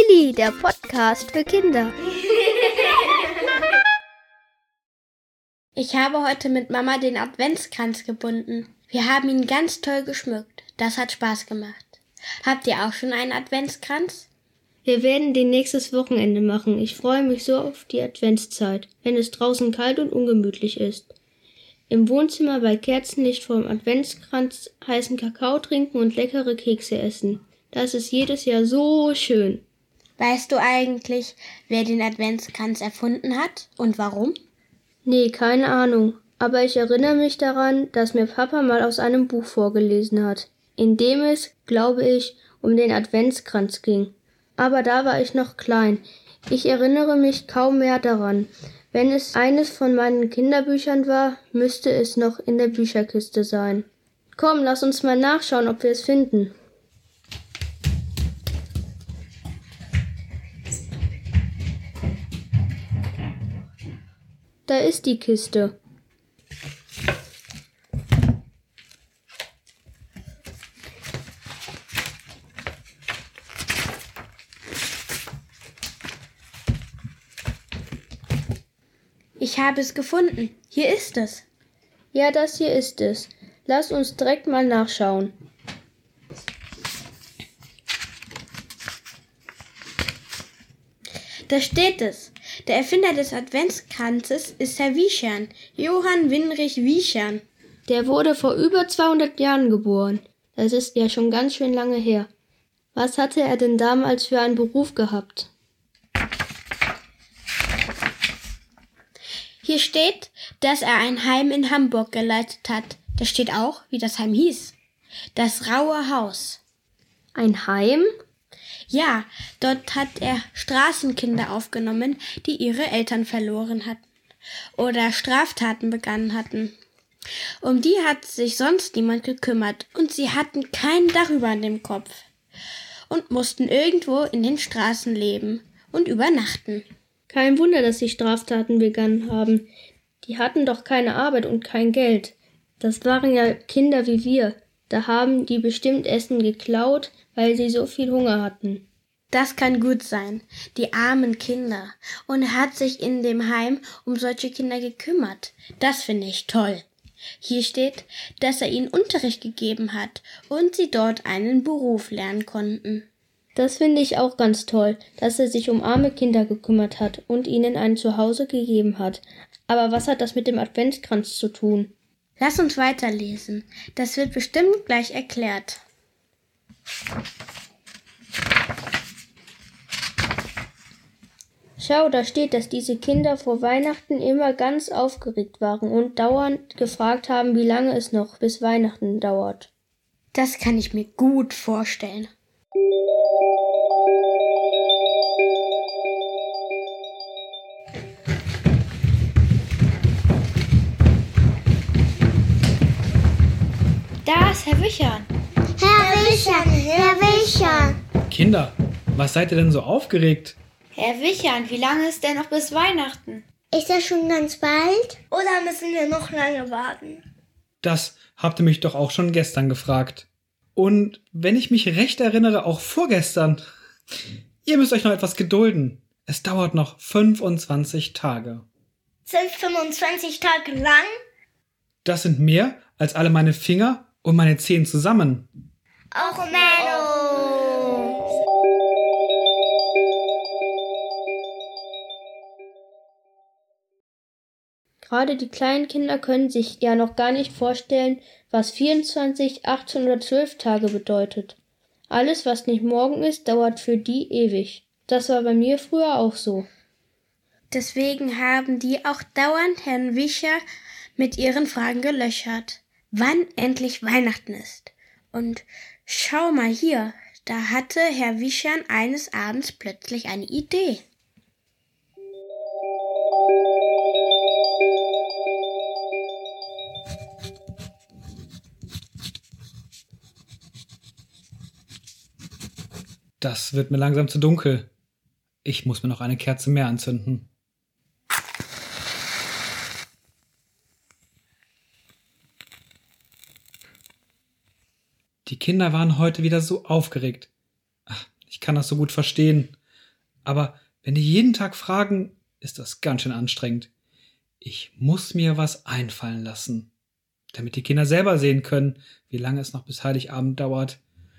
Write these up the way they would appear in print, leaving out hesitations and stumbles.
Tilly, der Podcast für Kinder. Ich habe heute mit Mama den Adventskranz gebunden. Wir haben ihn ganz toll geschmückt. Das hat Spaß gemacht. Habt ihr auch schon einen Adventskranz? Wir werden den nächstes Wochenende machen. Ich freue mich so auf die Adventszeit, wenn es draußen kalt und ungemütlich ist. Im Wohnzimmer bei Kerzenlicht vor dem Adventskranz heißen Kakao trinken und leckere Kekse essen. Das ist jedes Jahr so schön. Weißt du eigentlich, wer den Adventskranz erfunden hat und warum? Nee, keine Ahnung. Aber ich erinnere mich daran, dass mir Papa mal aus einem Buch vorgelesen hat, in dem es, glaube ich, um den Adventskranz ging. Aber da war ich noch klein. Ich erinnere mich kaum mehr daran. Wenn es eines von meinen Kinderbüchern war, müsste es noch in der Bücherkiste sein. Komm, lass uns mal nachschauen, ob wir es finden. Da ist die Kiste. Ich habe es gefunden. Hier ist es. Ja, das hier ist es. Lass uns direkt mal nachschauen. Da steht es. Der Erfinder des Adventskranzes ist Herr Wiechern, Johann Winrich Wiechern. Der wurde vor über 200 Jahren geboren. Das ist ja schon ganz schön lange her. Was hatte er denn damals für einen Beruf gehabt? Hier steht, dass er ein Heim in Hamburg geleitet hat. Da steht auch, wie das Heim hieß. Das Raue Haus. Ein Heim? Ja, dort hat er Straßenkinder aufgenommen, die ihre Eltern verloren hatten oder Straftaten begangen hatten. Um die hat sich sonst niemand gekümmert und sie hatten kein Dach über dem Kopf und mussten irgendwo in den Straßen leben und übernachten. Kein Wunder, dass sie Straftaten begangen haben. Die hatten doch keine Arbeit und kein Geld. Das waren ja Kinder wie wir. Da haben die bestimmt Essen geklaut, weil sie so viel Hunger hatten. Das kann gut sein, die armen Kinder. Und er hat sich in dem Heim um solche Kinder gekümmert. Das finde ich toll. Hier steht, dass er ihnen Unterricht gegeben hat und sie dort einen Beruf lernen konnten. Das finde ich auch ganz toll, dass er sich um arme Kinder gekümmert hat und ihnen ein Zuhause gegeben hat. Aber was hat das mit dem Adventskranz zu tun? Lass uns weiterlesen. Das wird bestimmt gleich erklärt. Schau, da steht, dass diese Kinder vor Weihnachten immer ganz aufgeregt waren und dauernd gefragt haben, wie lange es noch bis Weihnachten dauert. Das kann ich mir gut vorstellen. Da ist Herr Wiechern. Herr Wiechern. Kinder, was seid ihr denn so aufgeregt? Herr Wiechern, wie lange ist denn noch bis Weihnachten? Ist das schon ganz bald? Oder müssen wir noch lange warten? Das habt ihr mich doch auch schon gestern gefragt. Und wenn ich mich recht erinnere, auch vorgestern. Ihr müsst euch noch etwas gedulden. Es dauert noch 25 Tage. Sind 25 Tage lang? Das sind mehr als alle meine Finger und meine Zehen zusammen. Och, Menno! Gerade die kleinen Kinder können sich ja noch gar nicht vorstellen, was 24 812 Tage bedeutet. Alles, was nicht morgen ist, dauert für die ewig. Das war bei mir früher auch so. Deswegen haben die auch dauernd Herrn Wiechern mit ihren Fragen gelöchert, wann endlich Weihnachten ist. Und schau mal hier, da hatte Herr Wiechern eines Abends plötzlich eine Idee. Das wird mir langsam zu dunkel. Ich muss mir noch eine Kerze mehr anzünden. Die Kinder waren heute wieder so aufgeregt. Ach, ich kann das so gut verstehen. Aber wenn die jeden Tag fragen, ist das ganz schön anstrengend. Ich muss mir was einfallen lassen, damit die Kinder selber sehen können, wie lange es noch bis Heiligabend dauert.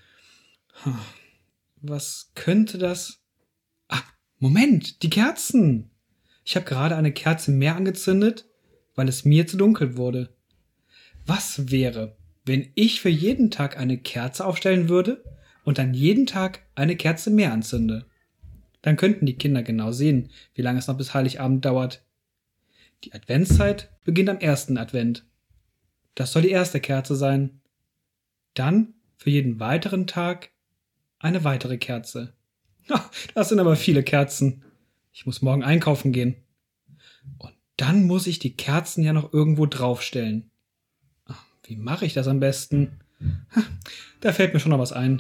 Was könnte das? Moment, die Kerzen. Ich habe gerade eine Kerze mehr angezündet, weil es mir zu dunkel wurde. Was wäre, wenn ich für jeden Tag eine Kerze aufstellen würde und dann jeden Tag eine Kerze mehr anzünde? Dann könnten die Kinder genau sehen, wie lange es noch bis Heiligabend dauert. Die Adventszeit beginnt am 1. Advent. Das soll die erste Kerze sein. Dann für jeden weiteren Tag eine weitere Kerze. Das sind aber viele Kerzen. Ich muss morgen einkaufen gehen. Und dann muss ich die Kerzen ja noch irgendwo draufstellen. Wie mache ich das am besten? Da fällt mir schon noch was ein.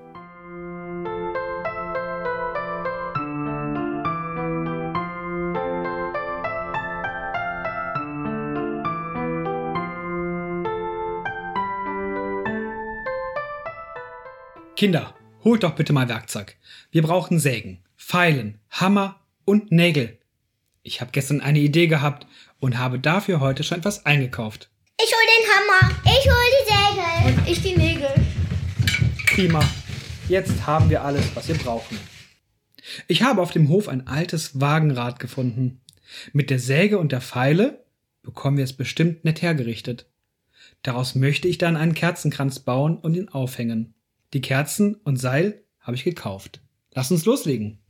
Kinder, holt doch bitte mal Werkzeug. Wir brauchen Sägen, Feilen, Hammer und Nägel. Ich habe gestern eine Idee gehabt und habe dafür heute schon etwas eingekauft. Ich hol den Hammer. Ich hol die Säge. Und ich die Nägel. Prima. Jetzt haben wir alles, was wir brauchen. Ich habe auf dem Hof ein altes Wagenrad gefunden. Mit der Säge und der Feile bekommen wir es bestimmt nett hergerichtet. Daraus möchte ich dann einen Kerzenkranz bauen und ihn aufhängen. Die Kerzen und Seil habe ich gekauft. Lass uns loslegen.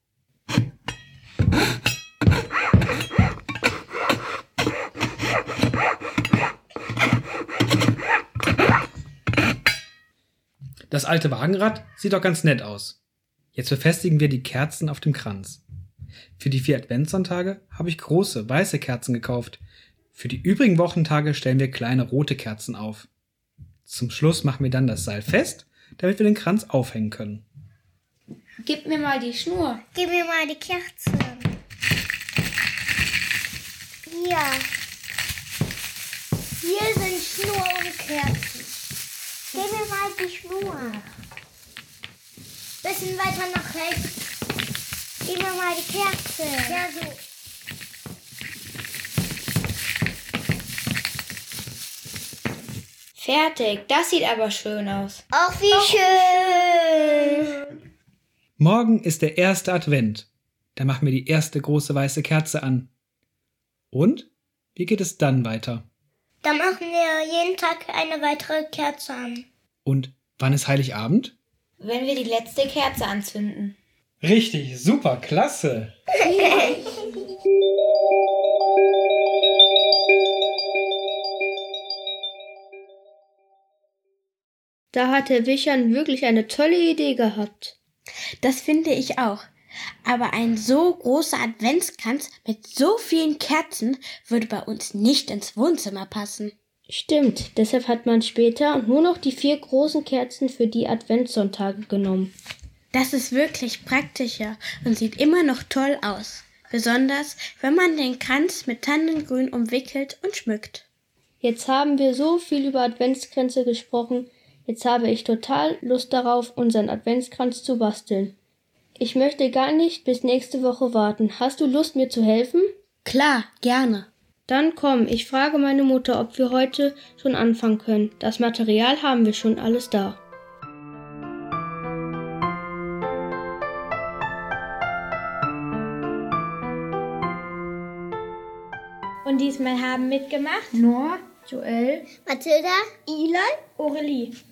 Das alte Wagenrad sieht doch ganz nett aus. Jetzt befestigen wir die Kerzen auf dem Kranz. Für die 4 Adventssonntage habe ich große, weiße Kerzen gekauft. Für die übrigen Wochentage stellen wir kleine rote Kerzen auf. Zum Schluss machen wir dann das Seil fest, damit wir den Kranz aufhängen können. Gib mir mal die Schnur. Gib mir mal die Kerze. Hier sind Schnur und Kerzen. Gib mir mal die Schnur. Bisschen weiter nach rechts. Gib mir mal die Kerze. Ja, so. Fertig, das sieht aber schön aus. Ach, wie schön. Morgen ist der 1. Advent. Da machen wir die erste große weiße Kerze an. Und? Wie geht es dann weiter? Dann machen wir jeden Tag eine weitere Kerze an. Und wann ist Heiligabend? Wenn wir die letzte Kerze anzünden. Richtig, super, klasse. Da hat der Wichern wirklich eine tolle Idee gehabt. Das finde ich auch. Aber ein so großer Adventskranz mit so vielen Kerzen würde bei uns nicht ins Wohnzimmer passen. Stimmt, deshalb hat man später nur noch die 4 großen Kerzen für die Adventssonntage genommen. Das ist wirklich praktischer und sieht immer noch toll aus. Besonders, wenn man den Kranz mit Tannengrün umwickelt und schmückt. Jetzt haben wir so viel über Adventskränze gesprochen. Jetzt habe ich total Lust darauf, unseren Adventskranz zu basteln. Ich möchte gar nicht bis nächste Woche warten. Hast du Lust, mir zu helfen? Klar, gerne. Dann komm, ich frage meine Mutter, ob wir heute schon anfangen können. Das Material haben wir schon alles da. Und diesmal haben mitgemacht Noah, Joel, Mathilda, Eli, Aurelie.